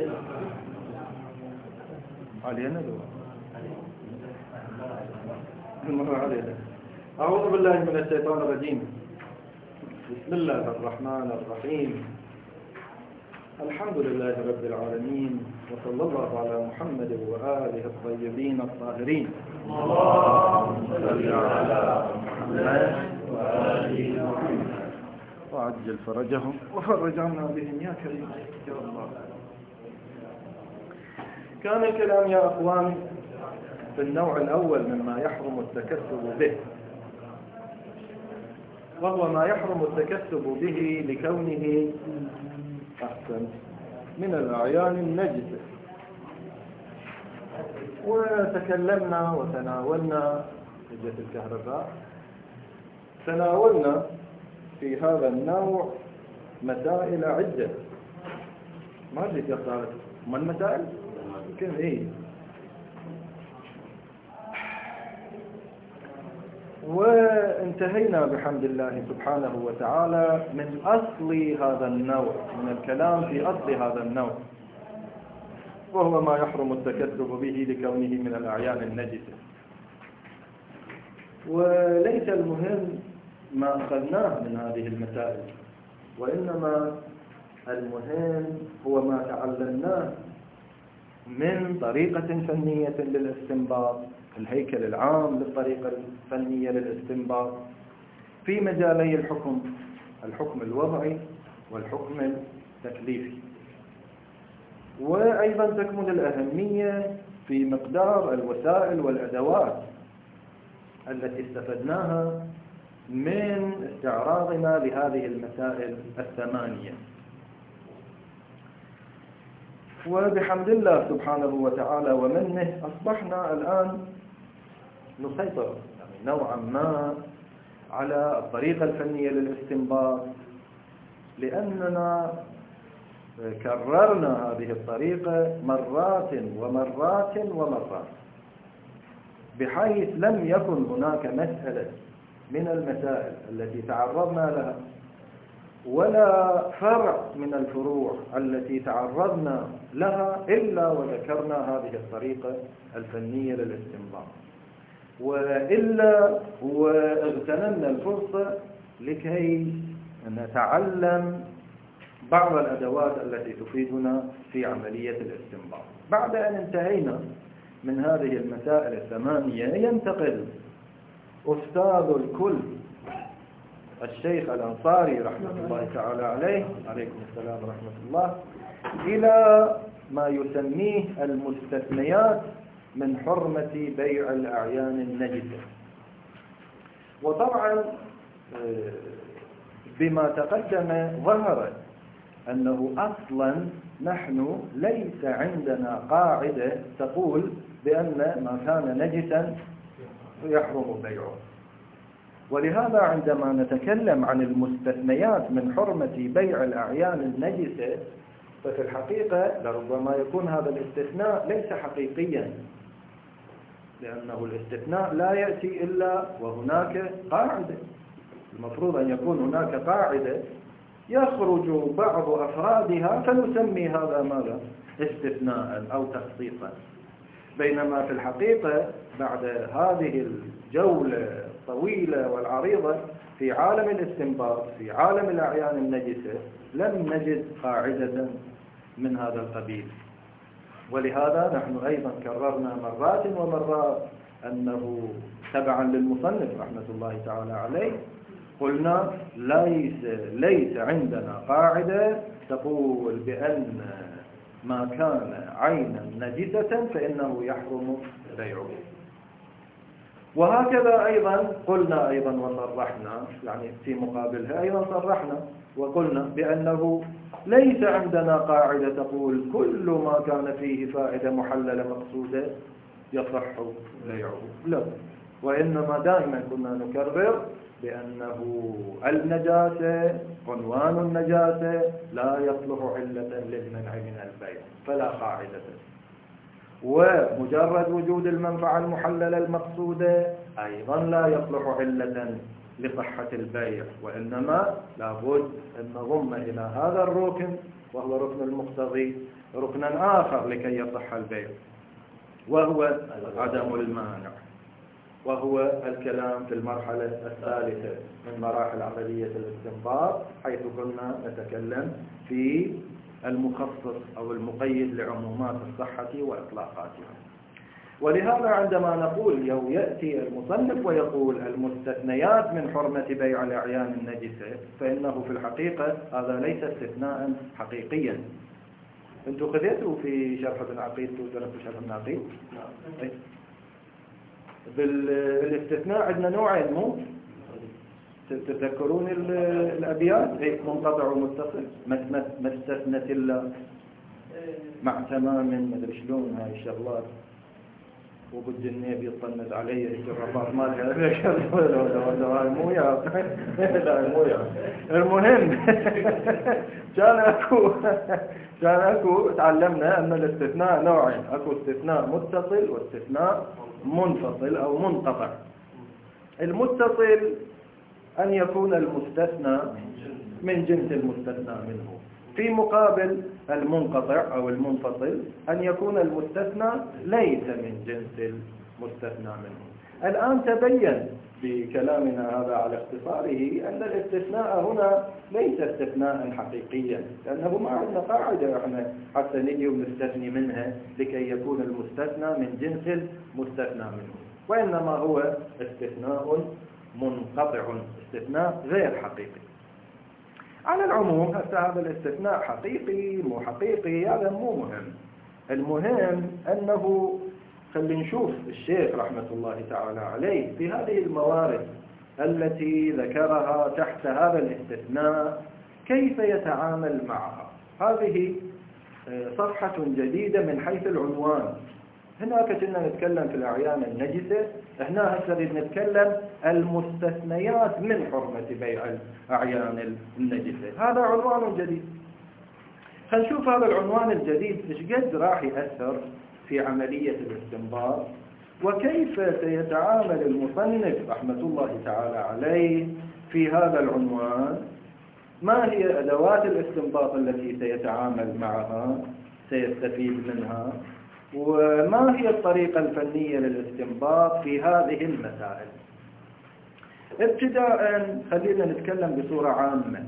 علينا المرة علينا. أعوذ بالله من الشيطان الرجيم. بسم الله الرحمن الرحيم. الحمد لله رب العالمين، وصلى الله على محمد وآله الطيبين الطاهرين. اللهم صل على محمد وآله محمد وعجل فرجهم وفرج عنا بهم يا كريم يا الله. كان الكلام يا أخوان في النوع الأول مما يحرم التكسب به، وهو ما يحرم التكسب به لكونه أحسن من الأعيان النجسة. وتكلمنا وتناولنا حجة الكهرباء، تناولنا في هذا النوع مسائل عدة. ما أدري يا صارت ما المسائل؟ يمكن إيه. وانتهينا بحمد الله سبحانه وتعالى من أصل هذا النوع، من الكلام في أصل هذا النوع، وهو ما يحرم التكسب به لكونه من الأعيان النجسة. وليس المهم ما أخذناه من هذه المسائل، وإنما المهم هو ما تعلمناه من طريقة فنية للاستنباط، الهيكل العام للطريقة الفنية للاستنباط في مجالي الحكم الوضعي والحكم التكليفي. وأيضا تكمن الأهمية في مقدار الوسائل والأدوات التي استفدناها من استعراضنا لهذه المسائل الثمانية. وبحمد الله سبحانه وتعالى ومنه أصبحنا الآن نسيطر نوعا ما على الطريقة الفنية للاستنباط، لأننا كررنا هذه الطريقة مرات ومرات ومرات، بحيث لم يكن هناك مسألة من المسائل التي تعرضنا لها ولا فرع من الفروع التي تعرضنا لها إلا وذكرنا هذه الطريقة الفنية للاستنباط، وإلا واغتنمنا الفرصة لكي نتعلم بعض الأدوات التي تفيدنا في عملية الاستنباط. بعد أن انتهينا من هذه المسائل الثمانية، ينتقل أستاذ الكل الشيخ الأنصاري رحمة الله تعالى عليه، عليكم السلام ورحمة الله، إلى ما يسميه المستثنيات من حرمة بيع الأعيان النجسة. وطبعا بما تقدم ظهر أنه أصلا نحن ليس عندنا قاعدة تقول بأن ما كان نجسا يحرم بيعه. ولهذا عندما نتكلم عن المستثنيات من حرمة بيع الأعيان النجسة، ففي الحقيقة لربما يكون هذا الاستثناء ليس حقيقيا، لأنه الاستثناء لا يأتي إلا وهناك قاعدة. المفروض أن يكون هناك قاعدة يخرج بعض أفرادها فنسمي هذا ماذا؟ استثناء أو تخصيصا. بينما في الحقيقة بعد هذه الجولة الطويلة والعريضة في عالم الاستنباط، في عالم الأعيان النجسة، لم نجد قاعدة من هذا القبيل. ولهذا نحن أيضا كررنا مرات ومرات أنه تبعا للمصنف رحمة الله تعالى عليه قلنا ليس عندنا قاعدة تقول بأن ما كان عينا نجسة فإنه يحرم بيعه. وهكذا أيضا قلنا أيضا وصرحنا، يعني في مقابلها أيضا صرحنا وقلنا بأنه ليس عندنا قاعدة تقول كل ما كان فيه فائدة محللة مقصودة يصح بيعه، لا. وإنما دائما كنا نكرر بأنه النجاسة عنوان النجاسة لا يصلح علة للمنع من البيع، فلا قاعدة. ومجرد وجود المنفعة المحللة المقصودة أيضا لا يصلح علة لصحة البيع، وإنما لابد أن نضم إلى هذا الركن وهو ركن المقتضي ركنا آخر لكي يصح البيع، وهو عدم المانع، وهو الكلام في المرحلة الثالثة من مراحل عملية الاستنباط، حيث كنا نتكلم في المخصص أو المقيد لعمومات الصحة وإطلاقاتها. ولهذا عندما نقول يأتي المصنف ويقول المستثنيات من حرمة بيع الأعيان النجسة، فإنه في الحقيقة هذا ليس استثناء حقيقيا. أنتم خذيتوا في شرح ابن عقيل، درستوا شرح ابن عقيل؟ نعم. بالاستثناء عندنا نوعين، مو تتذكرون الأبيات؟ منقطع ومتصل، ما استثنت إلا مع تمام، ما ادري شلون هاي الشغلات، وبد النبي يطنز علي الرباط مالها ولا مو يا لا مو يا. المهم كان اكو تعلمنا ان الاستثناء نوعين، اكو استثناء متصل واستثناء منفصل او منقطع. المتصل ان يكون المستثنى من جنس المستثنى منه، في مقابل المنقطع أو المنفصل أن يكون المستثنى ليس من جنس المستثنى منه. الآن تبين بكلامنا هذا على اختصاره أن الاستثناء هنا ليس استثناء حقيقيا، لأنه ما عندنا قاعدة احنا حتى نجي ونستثني منها لكي يكون المستثنى من جنس المستثنى منه، وإنما هو استثناء منقطع، استثناء غير حقيقي. على العموم هذا الاستثناء حقيقي مو حقيقي هذا مو مهم، المهم أنه خلينا نشوف الشيخ رحمة الله تعالى عليه في هذه الموارد التي ذكرها تحت هذا الاستثناء كيف يتعامل معها. هذه صفحة جديدة من حيث العنوان. هناك كنا نتكلم في الأعيان النجسة، هنا هسه نتكلم المستثنيات من حرمة بيع الأعيان النجسة. هذا عنوان جديد. خلينا نشوف هذا العنوان الجديد ايش قد راح يأثر في عملية الاستنباط، وكيف سيتعامل المصنف رحمة الله تعالى عليه في هذا العنوان، ما هي أدوات الاستنباط التي سيتعامل معها سيستفيد منها، وما هي الطريقة الفنية للاستنباط في هذه المسائل. ابتداء خلينا نتكلم بصورة عامة.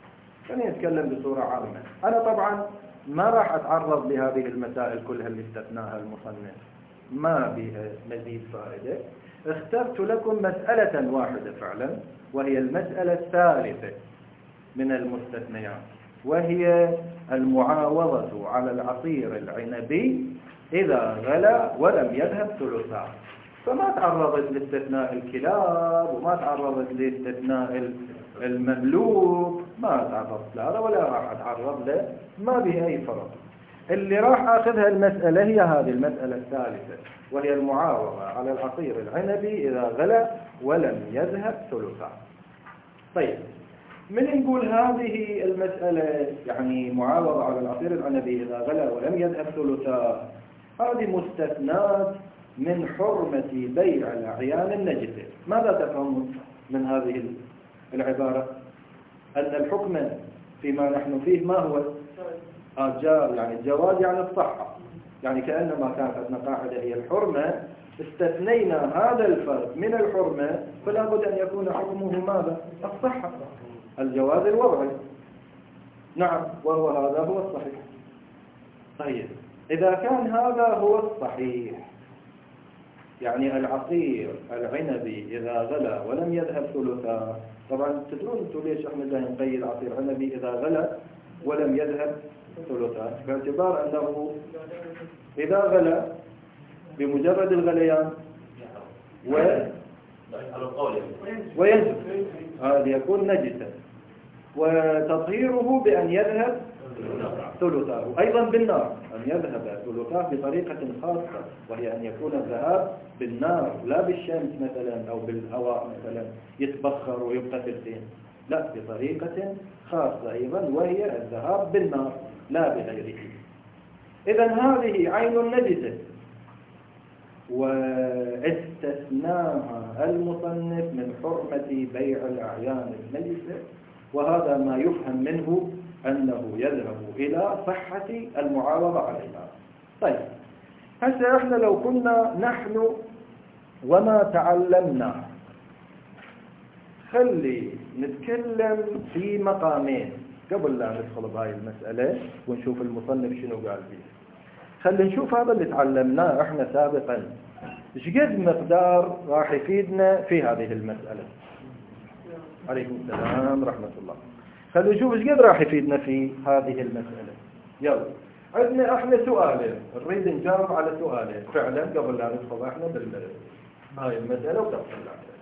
أنا طبعا ما راح أتعرض لهذه المسائل كلها اللي استثناها المصنف، ما بها مزيد فائدة. اخترت لكم مسألة واحدة فعلا، وهي المسألة الثالثة من المستثنيات، وهي المعاوضة على العصير العنبي إذا غلى ولم يذهب ثلثا. فما تعرضت لاستثناء الكلاب وما تعرضت لاستثناء المملوك، ما تعرضت لهذا ولا راح أتعرض له، ما به أي فرق. اللي راح أخذها المسألة هي هذه المسألة الثالثة، وهي المعاوضة على العصير العنبي إذا غلى ولم يذهب ثلثا. طيب، من نقول هذه المسألة يعني معاوضة على العصير العنبي إذا غلى ولم يذهب ثلثا، هذه مستثنات من حرمة بيع الأعيان النجسة. ماذا تفهمون من هذه العبارة؟ أن الحكم فيما نحن فيه ما هو؟ يعني الجواز يعني الصحة، يعني كأنما كانت عندنا قاعدة هي الحرمة، استثنينا هذا الفرق من الحرمة، فلا بد أن يكون حكمه ماذا؟ الصحة، الجواز الوضعي. نعم، وهو هذا هو الصحيح. طيب، إذا كان هذا هو الصحيح، يعني العصير العنبي إذا غلى ولم يذهب ثلثا، طبعا تدرون انتم ليش احنا بدنا نقيد عصير عنبي إذا غلى ولم يذهب ثلثا؟ باعتبار أنه إذا غلى بمجرد الغليان وينزل هذا يكون نجسا، وتطهيره بأن يذهب ثلثاه أيضا بالنار، أن يذهب ثلثاه بطريقة خاصة، وهي أن يكون الذهاب بالنار لا بالشمس مثلا أو بالهواء مثلا يتبخر ويبقى في الدين، لا، بطريقة خاصة أيضا، وهي الذهاب بالنار لا بغيره. إذن هذه عين النجسة، واستثناها المصنف من حرمة بيع الأعيان النجسة، وهذا ما يفهم منه أنه يذهب إلى صحة المعاوضة عليها. طيب هسه احنا لو كنا نحن وما تعلمنا، خلي نتكلم في مقامين قبل لا ندخل بهاي المسألة ونشوف المصنف شنو قال فيه. خلي نشوف هذا اللي تعلمناه احنا سابقا شقد مقدار راح يفيدنا في هذه المسألة. عليكم السلام ورحمة الله. خلي نشوف شقد راح يفيدنا في هذه المسألة. يلا عندنا احنا سؤالين، نريد نجاوب على سؤالين فعلا قبل لا ندخل احنا هاي المسألة وتفصيل عليها.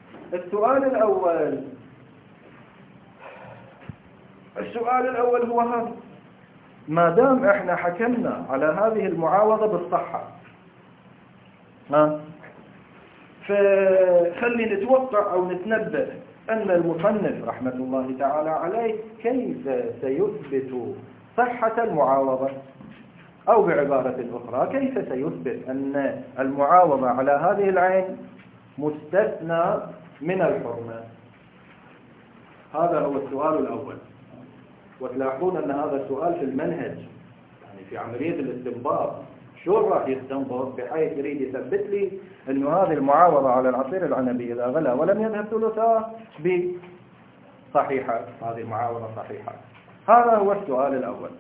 السؤال الأول هو هذا: ما دام احنا حكمنا على هذه المعاوضة بالصحة، فخلي نتوقع أو نتنبأ أن المصنف رحمة الله تعالى عليه كيف سيثبت صحة المعاوضة، أو بعبارة أخرى كيف سيثبت أن المعاوضة على هذه العين مستثنى من الحرمة. هذا هو السؤال الأول. وتلاحظون أن هذا السؤال في المنهج، يعني في عملية الاستنباط شو راح يستنبط، بحيث يريد يثبت لي أن هذه المعاوضة على العصير العنبي إذا غلى ولم يذهب ثلثها بصحيحة، هذه المعاوضة صحيحة. هذا هو السؤال الأول،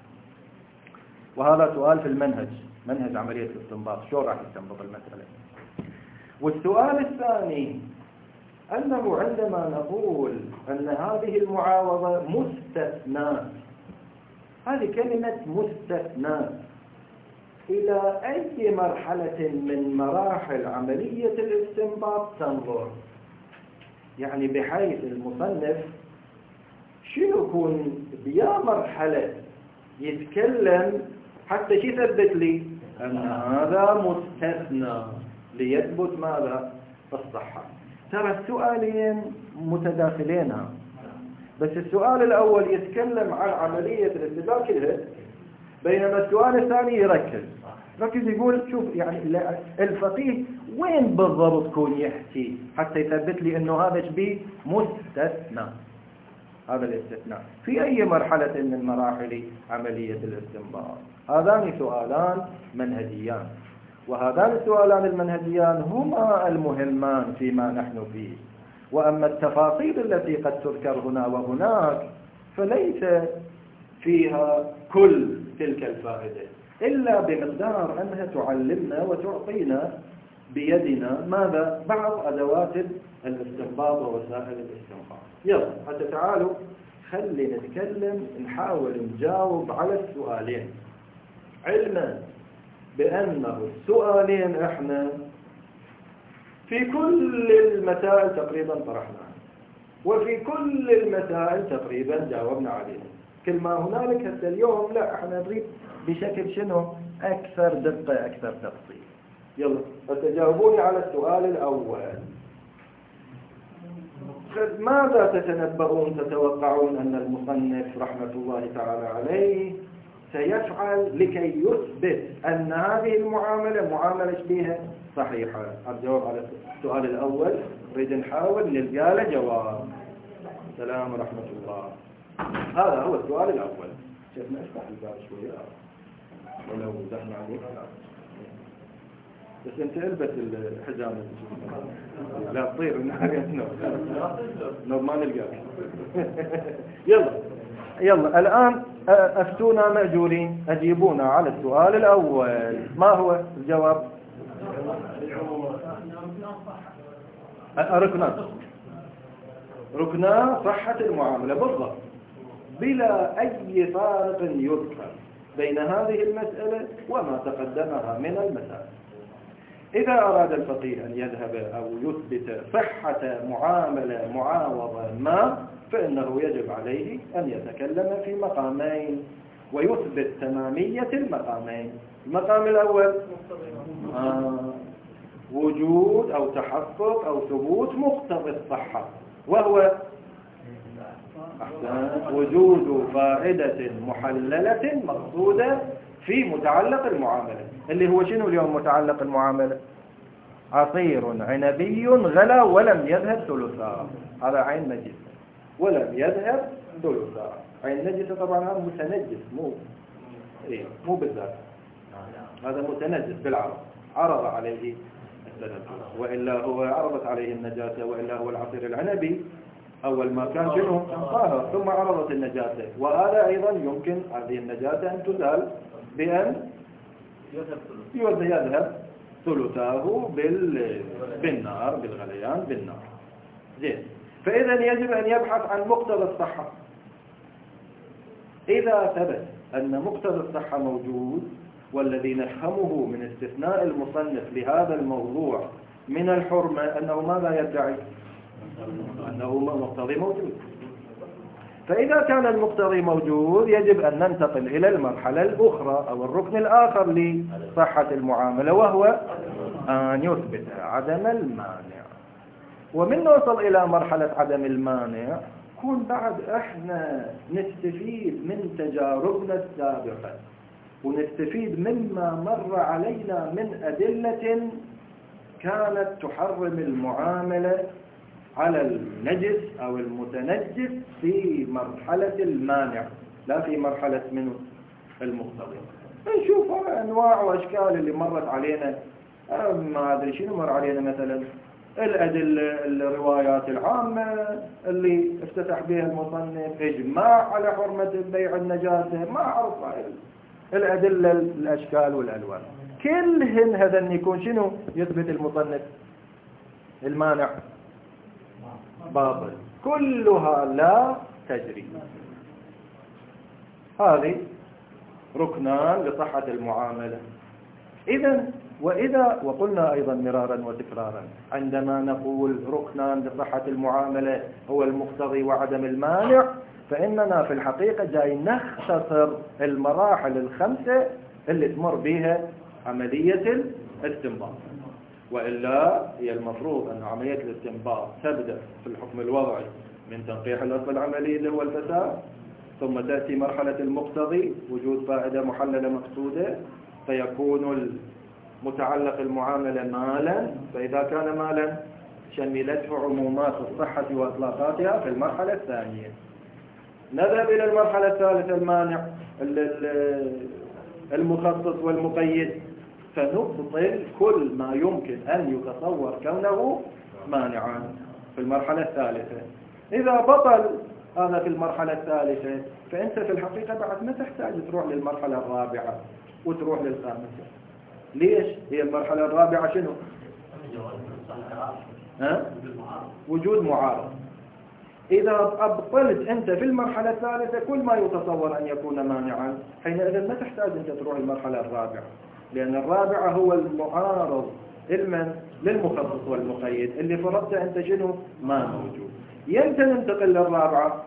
وهذا سؤال في المنهج، منهج عملية الاستنباط، شو راح يستنبط المسألة. والسؤال الثاني أنه عندما نقول أن هذه المعاوضة مستثنى، هذه كلمة مستثنى إلى أي مرحلة من مراحل عملية الاستنباط تنظر؟ يعني بحيث المصنف شنو يكون بيا مرحلة يتكلم حتى شي يثبت لي أن هذا مستثنى ليثبت ماذا؟ الصحة. ترى السؤالين متداخلين، بس السؤال الأول يتكلم عن عملية الاستدلال كلها، بينما السؤال الثاني يركز يقول شوف يعني الفقيه وين بالضبط يكون يحكي حتى يثبت لي انه هذا شبيه مستثنى، هذا الاستثناء في اي مرحلة من مراحل عملية الاستنباط. هذان سؤالان منهجيان، وهذان السؤالان المنهجيان هما المهمان فيما نحن فيه. وأما التفاصيل التي قد تذكر هنا وهناك فليس فيها كل تلك الفائدة، إلا بمقدار أنها تعلمنا وتعطينا بيدنا ماذا؟ بعض أدوات الاستنباط ووسائل الاستنباط. يلا حتى تعالوا خلي نتكلم، نحاول نجاوب على السؤالين، علما بأنه السؤالين احنا في كل المسائل تقريبا طرحناها، وفي كل المسائل تقريبا جاوبنا عليها. كل ما هنالك هذا اليوم لا احنا نريد بشكل شنو أكثر دقة أكثر تفصيل. يلا فتجاوبوني على السؤال الأول. ماذا تتنبؤون تتوقعون أن المصنف رحمة الله تعالى عليه سيفعل لكي يثبت أن هذه المعاملة معاملة شبيهة صحيحة؟ الجواب على السؤال الأول نريد نحاول نلقى له جواب. السلام ورحمة الله. هذا هو السؤال الأول. شفنا افتح الباب شوية ولو زحنا عليك، بس انت البس الحجامة لا تطير ما نلقاك. يلا الآن أفتونا مأجورين، أجيبونا على السؤال الأول. ما هو الجواب؟ ركنا صحة المعاملة بالضبط، بلا أي فارق يذكر بين هذه المسألة وما تقدمها من المسائل. إذا أراد الفقيه أن يذهب أو يثبت صحة معاوضة ما، فإنه يجب عليه أن يتكلم في مقامين ويثبت تمامية المقامين. المقام الأول وجود أو تحقق أو ثبوت مقتضى الصحة، وهو وجود فائدة محللة مقصودة في متعلق المعاملة، اللي هو شنو اليوم متعلق المعاملة؟ عصير عنبي غلا ولم يذهب ثلثا، هذا عين مجيد، ولم يذهب ثلثا. عين نجسة طبعا هذا متنجس، مو بالذات، هذا متنجس بالعرض، عرض عليه التنجس، وإلا هو عرضت عليه النجاسة، وإلا هو العصير العنبي أول ما كان شنو طاهر ثم عرضت النجاسة، وهذا أيضا يمكن هذه النجاسة أن تزال بأن يذهب ثلثاه بالنار، بالغليان بالنار. زين، فإذا يجب أن يبحث عن مقتضى الصحة. إذا ثبت أن مقتضى الصحة موجود، والذي نفهمه من استثناء المصنف لهذا الموضوع من الحرمة أنه ماذا يدعي؟ أنه مقتضي موجود. فإذا كان المقتضي موجود يجب أن ننتقل إلى المرحلة الأخرى أو الركن الآخر لصحة المعاملة، وهو أن يثبت عدم المانع. ومن نوصل إلى مرحلة عدم المانع كون بعد إحنا نستفيد من تجاربنا السابقة، ونستفيد مما مر علينا من أدلة كانت تحرم المعاملة على النجس أو المتنجس في مرحلة المانع، لا في مرحلة منه المقتضي. نشوف أنواع وأشكال اللي مرت علينا، ما أدري شنو مر علينا، مثلا الأدلة الروايات العامة اللي افتتح بها المصنف، إجماع على حرمة بيع النجاسة، ما أعرف الأدلة الأشكال والألوان، كلهن هذا أن يكون شنو يثبت المصنف المانع باطل، كلها لا تجري. هذه ركنان لصحة المعاملة. وقلنا أيضا مرارا وتكرارا عندما نقول ركنان لصحة المعاملة هو المقتضي وعدم المانع، فإننا في الحقيقة جاي نختصر المراحل الخمسة اللي تمر بها عملية الاستنباط. وإلا هي المفروض أن عملية الاستنباط تبدأ في الحكم الوضعي من تنقيح الأصل العملي اللي هو الفساد، ثم تأتي مرحلة المقتضي وجود فائدة محللة مقصودة، فيكون متعلق المعاملة مالا، فإذا كان مالا شملته عمومات الصحة وإطلاقاتها في المرحلة الثانية. نذهب إلى المرحلة الثالثة المانع المخصص والمقيد، فنبطل كل ما يمكن أن يتصور كونه مانعا في المرحلة الثالثة. إذا بطل هذا في المرحلة الثالثة، فأنت في الحقيقة بعد ما تحتاج تروح للمرحلة الرابعة وتروح للخامسة. ليش؟ هي المرحلة الرابعة شنو؟ وجود معارض. إذا أبطلت أنت في المرحلة الثالثة كل ما يتصور أن يكون مانعا، حينئذ ما تحتاج أنت تروح المرحلة الرابعة، لأن الرابعة هو المعارض للمخصص والمقيد اللي فرضت أنت شنو؟ ما موجود. يمتى ننتقل للرابعة؟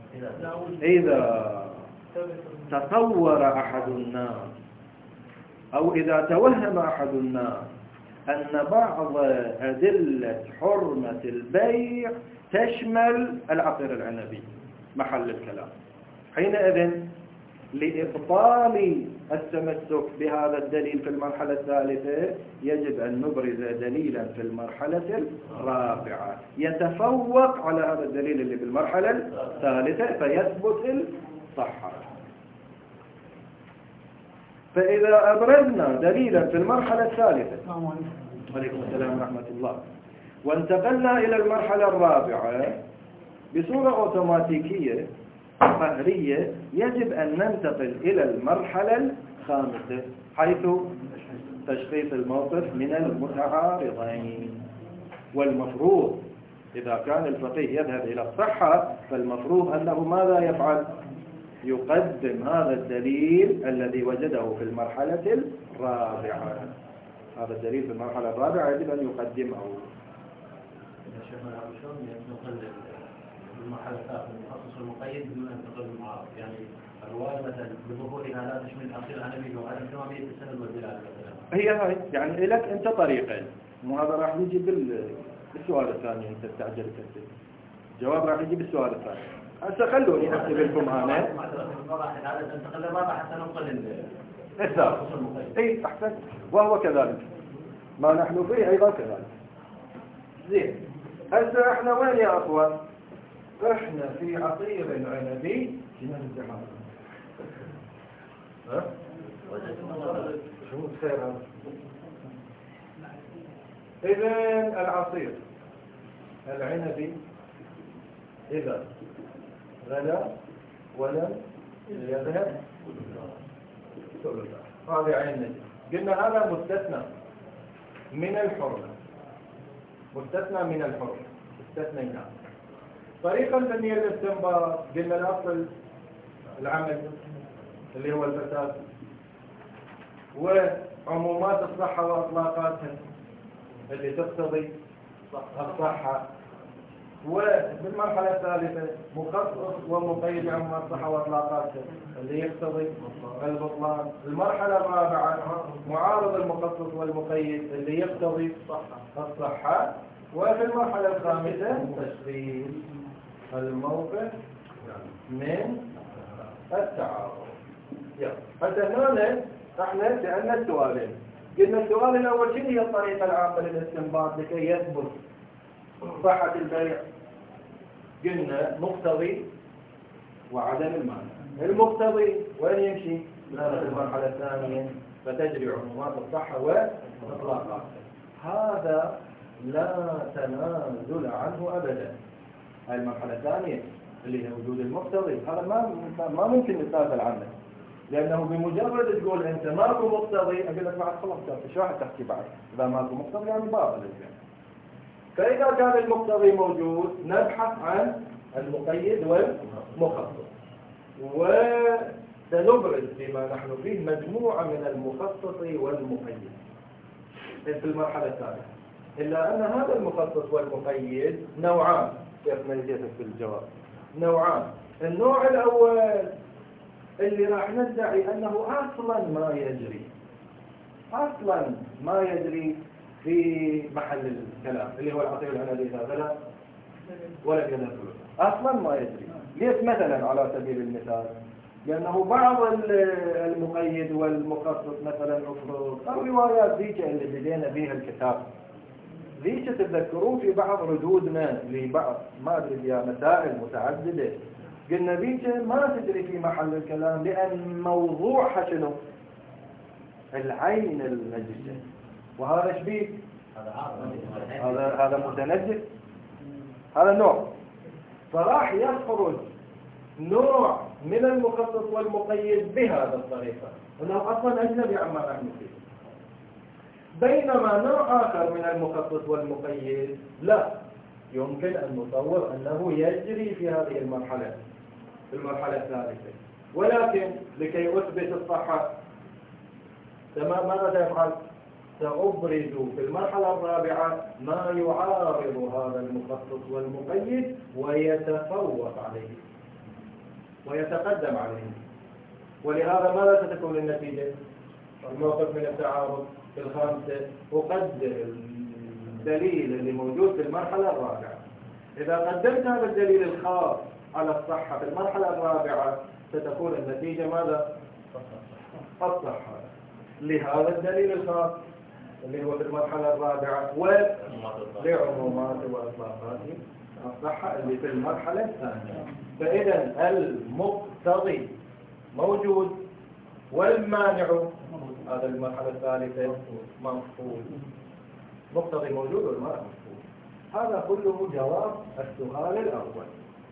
إذا تصور أحد الناس أو إذا توهم أحد الناس أن بعض أدلة حرمة البيع تشمل العصير العنبي محل الكلام، حينئذ لإبطال التمسك بهذا الدليل في المرحلة الثالثة يجب أن نبرز دليلا في المرحلة الرابعة يتفوق على هذا الدليل اللي في المرحلة الثالثة فيثبت الصحة. فإذا أبرزنا دليلا في المرحلة الثالثة، عليكم السلام ورحمة الله، وانتقلنا إلى المرحلة الرابعة بصورة أوتوماتيكية قهرية، يجب أن ننتقل إلى المرحلة الخامسة حيث تشخيص الموقف من المتعارضين. والمفروض إذا كان الفقيه يذهب إلى الصحة فالمفروض أنه ماذا يفعل؟ يقدم هذا الدليل الذي وجده في المرحلة الرابعة. هذا الدليل في المرحلة الرابعة يجب أن يقدمه. المرحلة الثالثة المخصص والمقيد بدون أن تقل المعارض، يعني الرواية مثلا بظهورها لا تشمل العصير العنبي وعدم تمامية السند والدلالة مثلا. هي هاي يعني لك أنت طريقين، وهذا راح يجي بالسؤال الثاني. أنت تستعجل كثير، الجواب راح يجي بالسؤال الثاني. هسه خلوني أكتب لكم أنا. هذا انتقل للرابع حتى ننقل الثالث. إيه أحسن، وهو كذلك ما نحن فيه أيضا كذلك. زين، هسه احنا وين يا أخوان؟ احنا في عصير العنبي شنو الامتحان؟ ها؟ شو خير هذا؟ إذن العصير العنبي إذا غلا ولم يذهب ثلثا، هذه عين. قلنا هذا مستثنى من الحرمة، مستثنى من الحرمة، استثنينا. طريقة فنية الاستنباط قلنا الأصل العمل اللي هو الفساد، وعمومات الصحة وأطلاقاتها اللي تقتضي الصحة، وبالمرحلة الثالثة مخصص ومقيد عمومات الصحة وأطلاقاتها اللي يقتضي البطلان. المرحلة الرابعة معارض المخصص والمقيد اللي يقتضي الصحة. وفي المرحلة الخامسة تشخيص الموقف من التعارض. حتى هنا احنا سألنا السؤالين. قلنا السؤال الأول شنو هي الطريقة العامة للاستنباط لكي يثبت صحة البيع؟ قلنا مقتضي وعدم المانع. المقتضي وين يمشي؟ في المرحلة الثانية فتجري عمومات الصحة وإطلاقاتها. هذا لا تنازل عنه أبدا. هاي المرحلة الثانية اللي هي وجود المقتضي، هذا ما ممكن نتنازل عنه، لأنه بمجرد تقول أنت ماكو مقتضي أقول لك بعد خلاص شو راح تحكي بعد؟ إذا ماكو مقتضي يعني باطل الجميع. فإذا كان المقتضي موجود نبحث عن المقيد والمخصص، وسنبرز فيما نحن فيه مجموعة من المخصص والمقيد في المرحلة الثالثة. إلا أن هذا المخصص والمقيد نوعان، كيف ما يجيتك في الجواب، نوعان. النوع الأول اللي راح ندعي أنه أصلا ما يجري في محل الكلام، اللي هو العصير العنبي إذا غلا ولا يذهب ثلثا، أصلا ما يجري. ليش؟ مثلا على سبيل المثال، لأنه بعض المقيد والمخصص مثلا أفرض أو روايات ذيك اللي بدينا بها الكتاب، ذيك تتذكرون في بعض ردودنا لبعض ما أدري يا مسائل متعددة، قلنا ذيك ما تدري في محل الكلام، لأن موضوعها شنو؟ العين النجسة، وهذا شبيه، هذا متنجس، هذا نوع. فراح يخرج نوع من المخصص والمقيد بهذا الطريقة، أنه أصلا أجنبي عما نحن فيه. بينما نوع آخر من المخصص والمقيد لا يمكن أن نتصور أنه يجري في هذه المرحلة، في المرحلة الثالثة. ولكن لكي أثبت الصحة تمام ماذا سيفعل؟ سأبرز في المرحلة الرابعة ما يعارض هذا المخصص والمقيد ويتفوق عليه ويتقدم عليه. ولهذا ماذا ستكون النتيجة؟ الموقف من التعارض في الخامسة أقدر الدليل اللي موجود في المرحلة الرابعة. إذا قدمت هذا الدليل الخاص على الصحة في المرحلة الرابعة ستكون النتيجة ماذا؟ الصحة لهذا الدليل الخاص اللي هو في المرحلة الرابعة ولعمومات وإطلاقات الصحة اللي في المرحلة الثانية. فإذا المقتضي موجود والمانع هذا المرحلة الثالثة مفقود. مقتضي موجود والمانع مفقود. هذا كله جواب السؤال الأول.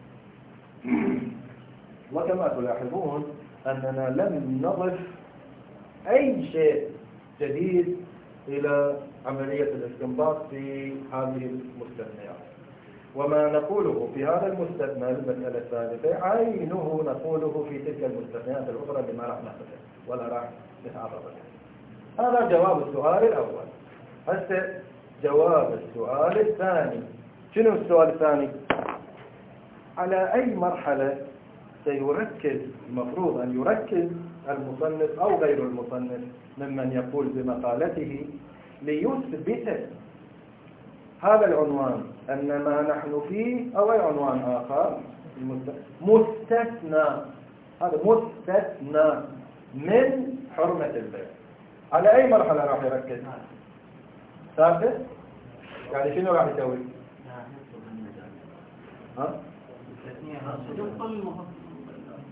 وكما تلاحظون أننا لم نضف أي شيء جديد إلى عملية الاستنباط في هذه المستثنيات. وما نقوله في هذا المستثنى المسألة الثالثة عينه نقوله في تلك المستثنيات الأخرى بما راح ناخذها ولا راح نتعرض لها. هذا جواب السؤال الأول. هسه جواب السؤال الثاني. شنو السؤال الثاني؟ على أي مرحلة سيركز، المفروض أن يركز المصنف أو غير المصنف ممن يقول بمقالته ليثبت هذا العنوان أن ما نحن فيه أو أي عنوان آخر مستثنى، هذا مستثنى من حرمة البيع. على أي مرحلة راح يركز؟ ثابت؟ يعني شنو راح يسوي؟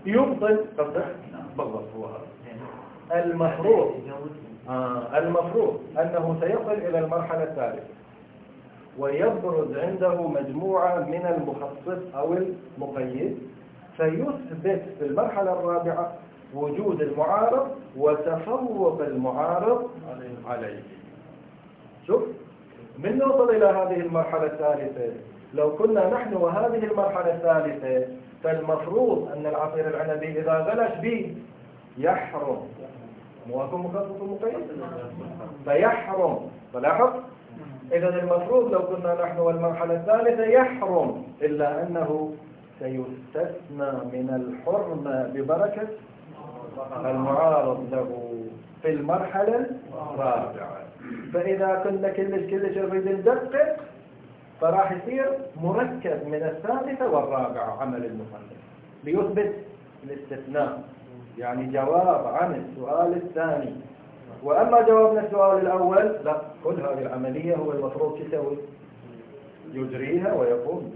يبطل قصدك بالضبط هو هذا المفروض أنه سيصل إلى المرحلة الثالثة ويبرز عنده مجموعة من المخصص أو المقيد فيثبت في المرحلة الرابعة وجود المعارض وتفوق المعارض عليه. شوف من نوصل إلى هذه المرحلة الثالثة لو كنا نحن وهذه المرحلة الثالثة فالمفروض أن العصير العنبي إذا غلش به يحرم مواكب مخصص ومقيد فيحرم. فلاحظ إذا المفروض لو كنا نحن والمرحلة الثالثة يحرم إلا أنه سيستثنى من الحرمة ببركة المعارض له في المرحلة الرابعة. فإذا كنا كلش نريد ندقق فراح يصير مركب من الثالثة والرابعة عمل المصنف ليثبت الاستثناء يعني جواب عن السؤال الثاني. وأما جوابنا السؤال الأول لا كل هذه العملية هو المفروض يسوي يجريها ويقوم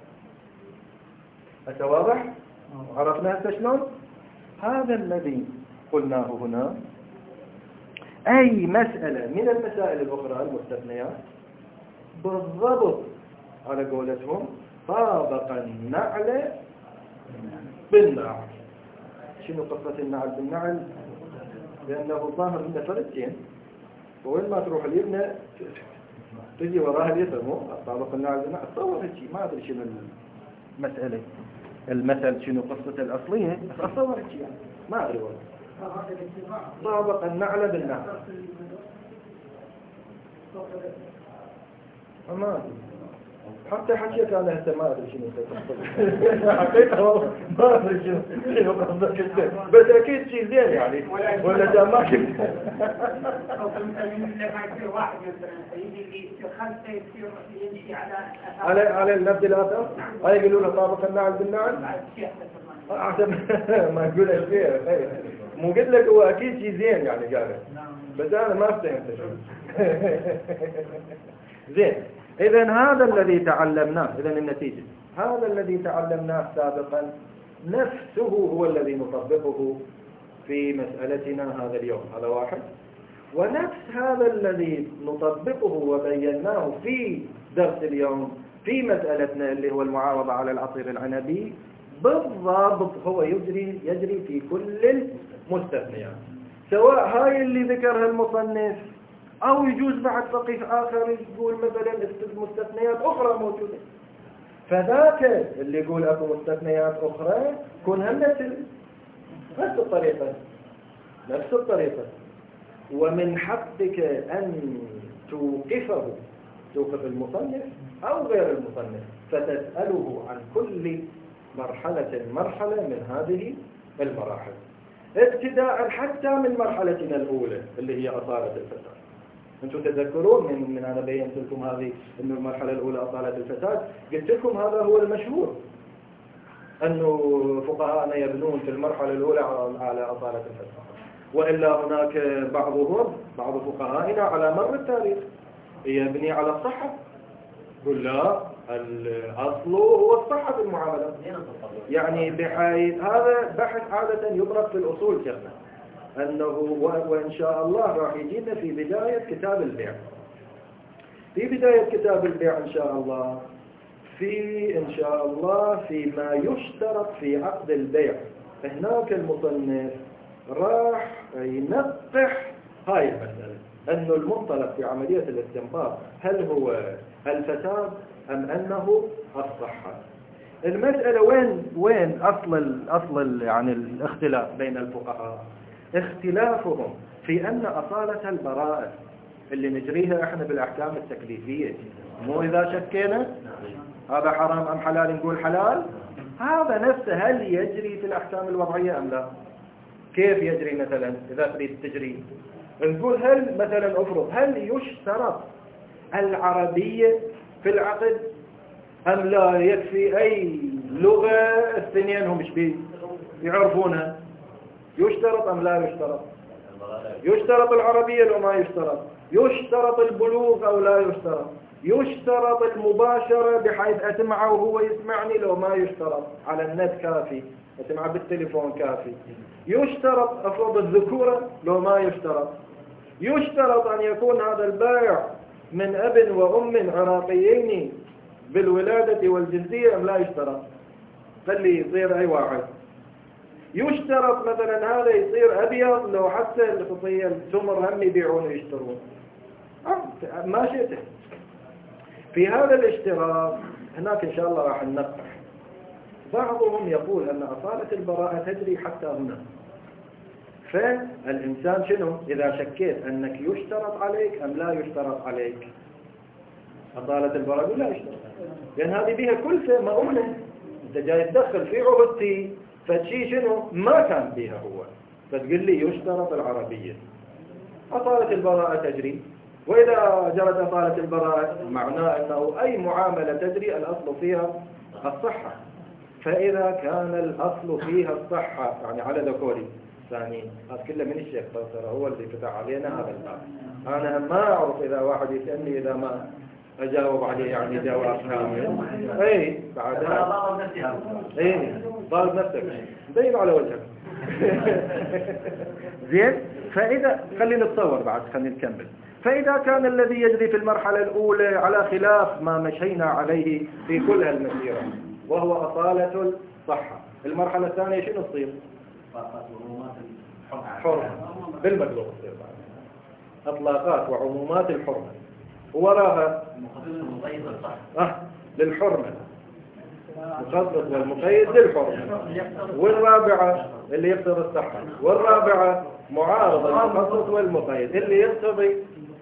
بها. أتواضح؟ عرفنا هذا شلون؟ هذا الذي قلناه هنا أي مسألة من المسائل الأخرى المستثنيات بالضبط على قولتهم طابق النعل بالنعل. شنو قصة النعل بالنعل؟ لأنه الظاهر إنه فرقين وين ما تروح اليمنى تجي وراها اليسار مو طابق النعل بالنعل تصور هيك ما أدري شنو المسألة المثل شنو قصة الأصلية أتصور هيك يعني ما أدري والله طابق النعل بالنعل ما أدري حتى حكيت أنا هسه ما أدري شنو حقيقة ما أدري شنو قصدك بس أكيد شيء زين يعني ولا ده ما كنت واحد مثلا يجي خلفه يصير يمشي على نفس الأثر هاي يقولوا له طابق النعل بالنعل أحسن ما يقول الشيء مو قلت لك هو أكيد شيء زين يعني قال بس أنا ما فهمت زين. إذن هذا الذي تعلمناه إذن النتيجة هذا الذي تعلمناه سابقا نفسه هو الذي نطبقه في مسألتنا هذا اليوم. هذا واحد. ونفس هذا الذي نطبقه وبيناه في درس اليوم في مسألتنا اللي هو المعارضة على العصير العنبي بالضبط هو يجري في كل المستثنيات سواء هاي اللي ذكرها المصنف أو يجوز بعد فقيه آخر يقول مثلا مستثنيات أخرى موجودة. فذاك اللي يقول أكو مستثنيات أخرى كون هم نفس الطريقة ومن حقك أن توقف المصنف أو غير المصنف فتسأله عن كل مرحلة من هذه المراحل ابتداء حتى من مرحلتنا الأولى اللي هي أصالة الفساد. أنتم تذكرون من أنا بينت لكم هذه إنه المرحلة الأولى أصالة الفساد قلت لكم هذا هو المشهور أنه فقهاءنا يبنون في المرحلة الأولى على أصالة الفساد وإلا هناك بعض فقهائنا على مر التاريخ يبني على الصحة. قل لا الأصل هو الصحة في المعاملات يعني بحيث هذا بحث عادة يضرب في الأصول شيخنا أنه وإن شاء الله راح يجينا في بداية كتاب البيع. في بداية كتاب البيع إن شاء الله فيما يشترط في عقد البيع هناك المصنف راح ينقح هاي المسألة أنه المنطلق في عملية الاستنباط هل هو الفساد أم أنه الصحة. المسألة وين أصل يعني الاختلاف بين الفقهاء. اختلافهم في أن أصالة البراءة اللي نجريها احنا بالأحكام التكليفية مو إذا شكينا هذا حرام أم حلال نقول حلال هذا نفسه هل يجري في الأحكام الوضعية أم لا. كيف يجري مثلا إذا تريد تجري نقول هل مثلا أفرض هل يشترط العربية في العقد أم لا يكفي أي لغة الاثنين هم يعرفونها. يشترط أم لا يشترط. يشترط العربية لو ما يشترط. يشترط البلوغ أو لا يشترط. يشترط المباشرة بحيث أسمعه وهو يسمعني لو ما يشترط. على النت كافي اسمع بالتليفون كافي. يشترط أفرض الذكورة لو ما يشترط؟ يشترط أن يكون هذا البائع من أب وأم عراقيين بالولادة والجنسية أم لا يشترط؟ خلي يصير أي واحد. يشترط مثلا هذا يصير أبيض لو حتى الخطية السمر هم يبيعون ويشترون ما شئت. في هذا الاشتراط هناك إن شاء الله راح ننقح. بعضهم يقول أن أصالة البراءة تجري حتى هنا. فالإنسان شنو إذا شكيت أنك يشترط عليك أم لا يشترط عليك؟ أصالة البراءة لا يشترط، لأن هذه بها كلفة مؤونة. أنت جاي تدخل في عهدتي فشي شنو ما كان بها هو، فتقول لي يشترط العربية. أصالة البراءة تجري، وإذا جرت أصالة البراءة معناه أنه أي معاملة تجري الأصل فيها الصحة. فإذا كان الأصل فيها الصحة يعني على ذكوري ثاني هذا كله من الشيخ ترى هو اللي فتح علينا هذا الباب. أنا ما أعرف إذا واحد يسألني إذا ما أجاوب عليه يعني جواب كامل. إيه بعدها إيه طالب نفسك بين على وجهك. زين. فإذا خلينا نتصور بعد خلينا نكمل. فإذا كان الذي يجري في المرحلة الأولى على خلاف ما مشينا عليه في كل هالمسيرة وهو أصالة الصحة، المرحلة الثانية شنو تصير؟ حرمة بالمطلوب تصير بعد أطلاقات وعمومات الحرمة، ووراها للحرمة مخصص والمقيد للحرمة، والرابعة اللي يقتضي الصحة، والرابعة معارض المخصص والمقيد اللي يقتضي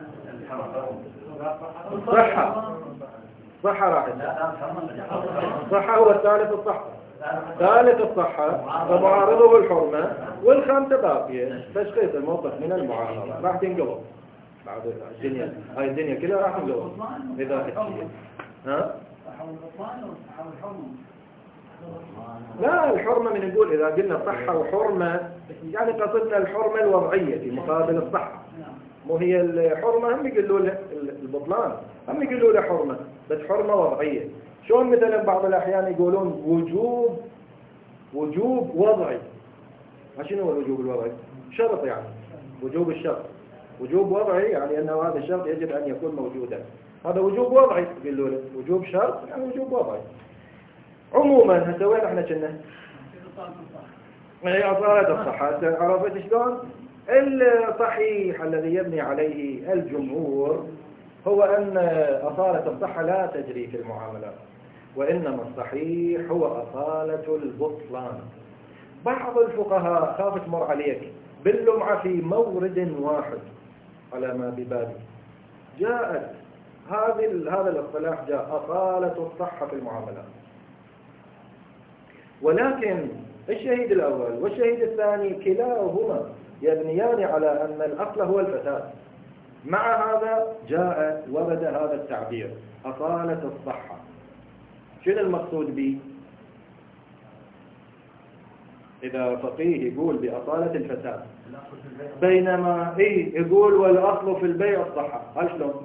صحة. صحة راحت. صحة هو الثالث الصحة، ثالث الصحة ومعارضه الحرمة، والخامسة باقية تشخيص الموقف من المعارضة. راح تنقلب بعد الدنيا، هاي الدنيا كلها راح تنقلب إذا تشيء. ها؟ لا الحرمة من نقول إذا قلنا صحة وحرمة يعني قصدنا الحرمة الوضعية في مقابل الصحة، مو هي الحرمة هم يقولوا له البطلان، هم يقولوا له حرمة بس حرمة وضعية. شلون مثلا بعض الأحيان يقولون وجوب وضعي. شنو هو الوجوب الوضعي؟ شرط يعني وجوب الشرط. وجوب وضعي يعني أنه هذا الشرط يجب أن يكون موجودا، هذا وجوب وضعي. يقولوا له وجوب شرط يعني وجوب وضعي. عموما هسه وين احنا كنا؟ هي أصالة الصحة. عرفت شلون؟ الصحيح الذي يبني عليه الجمهور هو أن أصالة الصحة لا تجري في المعاملات، وإنما الصحيح هو أصالة البطلان. بعض الفقهاء خاف تمر عليك باللمعة في مورد واحد على ما ببالي جاءت هذا الاصطلاح جاء أصالة الصحة في المعاملات، ولكن الشهيد الأول والشهيد الثاني كلاهما يبنيان على أن الأصل هو الفساد. مع هذا جاء ورد هذا التعبير أصالة الصحة. شنو المقصود به؟ إذا فقيه يقول بأصالة الفساد بينما يقول والأصل في البيع الصحة، هل شلون؟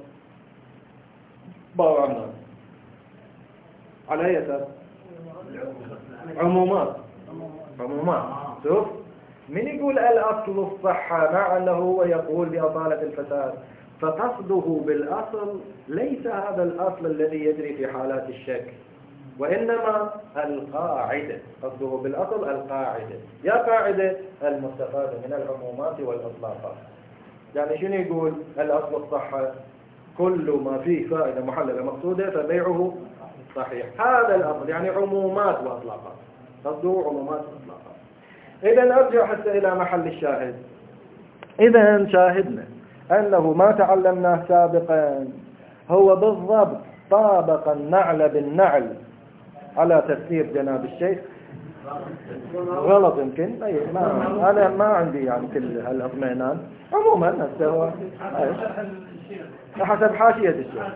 باوعنا على أي أساس؟ عمومات. شوف من يقول الأصل الصحة مع أنه هو يقول بأصالة الفساد، فقصده بالأصل ليس هذا الأصل الذي يجري في حالات الشك، وإنما القاعدة. قصده بالأصل القاعدة. يا قاعدة المستفادة من العمومات والإطلاقات. يعني شنو يقول الأصل الصحة؟ كل ما فيه فائدة محللة مقصودة فبيعه صحيح. هذا الأصل يعني عمومات وإطلاقات. قصده عمومات وإطلاقات. إذا أرجع حتى إلى محل الشاهد. إذا شاهدنا أنه ما تعلمناه سابقا هو بالضبط طابق النعل بالنعل على تفسير جناب الشيخ. غلط يمكن أنا ما عندي يعني كل هالأطمئنان. عموما هو حسب حاشية الشيخ.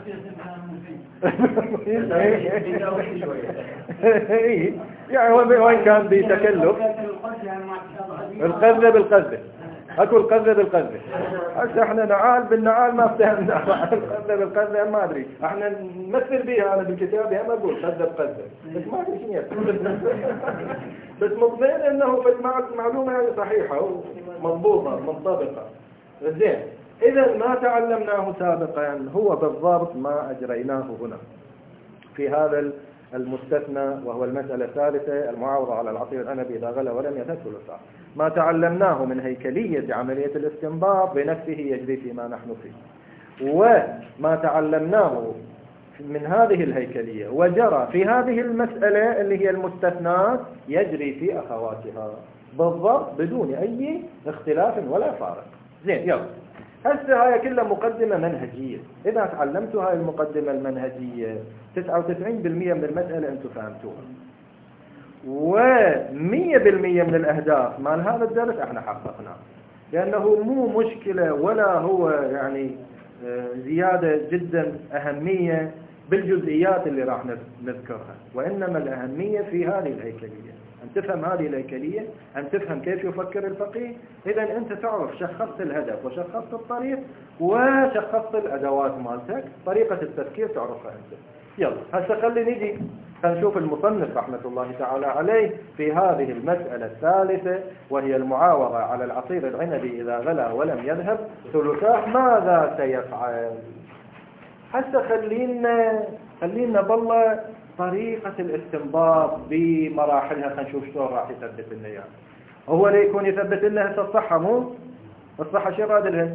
يعني وين كان بتكلف القذف بالقذف. أكو القذة بالقذة. هسه احنا نعال بالنعال ما فهمنا، القذة بالقذة ما أدري، احنا نمثل بيها أنا بالكتاب هم أقول قذة بقذة، بس ما أدري شنو بس مطمئن أنه في المعلومة هذه صحيحة ومضبوطة منطبقة. زين، إذا ما تعلمناه سابقا هو بالضبط ما أجريناه هنا في هذا المستثنى، وهو المسألة الثالثة المعاوضة على العصير العنبي إذا غلى ولم يذهب ثلثاه. ما تعلمناه من هيكلية عملية الاستنباط بنفسه يجري فيما نحن فيه، وما تعلمناه من هذه الهيكلية وجرى في هذه المسألة اللي هي المستثنات يجري في أخواتها بالضبط بدون أي اختلاف ولا فارق. زين، يلا هسه هاي كلها مقدمة منهجية. إذا تعلمتوا هاي المقدمة المنهجية 99% من المسألة أنتم فهمتوها، و100% من الأهداف مال هذا الدرس احنا حققناه، لأنه مو مشكلة ولا هو يعني زيادة جدا أهمية بالجزئيات اللي راح نذكرها، وإنما الأهمية في هذه الهيكلية، أن تفهم هذه الهيكلية، أن تفهم كيف يفكر الفقيه. إذا أنت تعرف شخصت الهدف وشخصت الطريق وشخصت الأدوات مالتك، طريقة التفكير تعرفها أنت. يلا هسه خلي نجي نشوف المصنف رحمة الله تعالى عليه في هذه المسألة الثالثة، وهي المعاوضة على العصير العنبي إذا غلى ولم يذهب ثلثاه، ماذا سيفعل؟ هسه خلينا بالله طريقة الاستنباط بمراحلها، خلينا نشوف شلون راح يثبت لنا اياها. هو ليه يكون يثبت لنا هسه الصحة؟ مو الصحة شو راد لها؟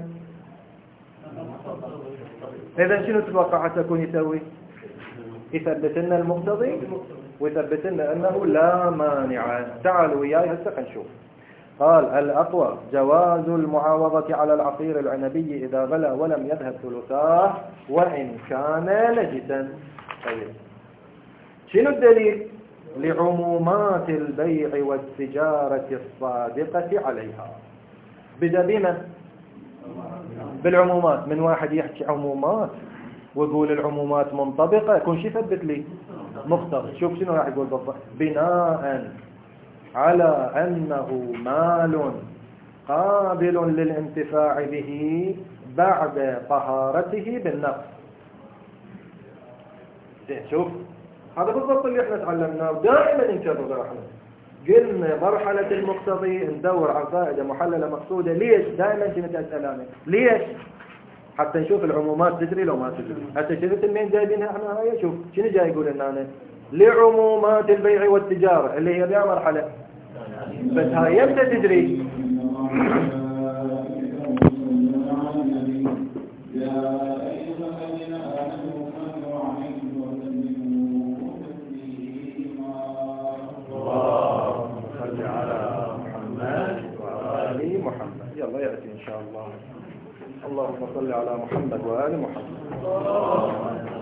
إذا شنو تتوقع حتى يكون يسوي؟ يثبت لنا المقتضي ويثبت لنا أنه لا مانع. تعالوا وياي هسه خلينا نشوف. قال الأقوى جواز المعاوضة على العصير العنبي إذا غلى ولم يذهب ثلثاه وإن كان نجسا. طيب شنو الدليل؟ لعمومات البيع والتجارة الصادقة عليها. بدأ بما بالعمومات. من واحد يحكي عمومات ويقول العمومات منطبقة يكون شي يثبت لي مختص. شوف شنو راح يقول بالضبط: بناء على أنه مال قابل للانتفاع به بعد طهارته بالنقص. شوف هذا بالضبط اللي احنا تعلمناه ودائما نكرره. احنا قلنا مرحلة المقتضي ندور عن قاعدة محللة مقصودة. ليش دائما كنت أسألاني ليش؟ حتى نشوف العمومات تجري لو ما تجري. حتى شفت المين جايبينها احنا هاي. شوف شنو جاي يقول لنا أنا لعمومات البيع والتجارة اللي هي بيع مرحلة، بس هاي يمتى تدري؟ يلا يأتي إن شاء الله. اللهم صل على محمد وآل محمد.